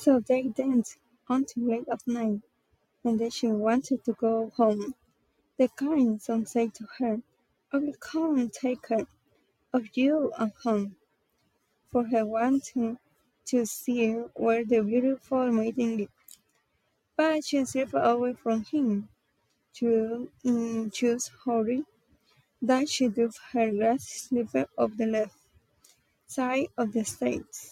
So they danced until late at night, and then she wanted to go home. The kind son said to her, "I will come and take care of you at home," for he wanted to see where the beautiful maiden lived. But she slipped away from him, in such hurry that she dropped her glass slipper off the left side of the stage.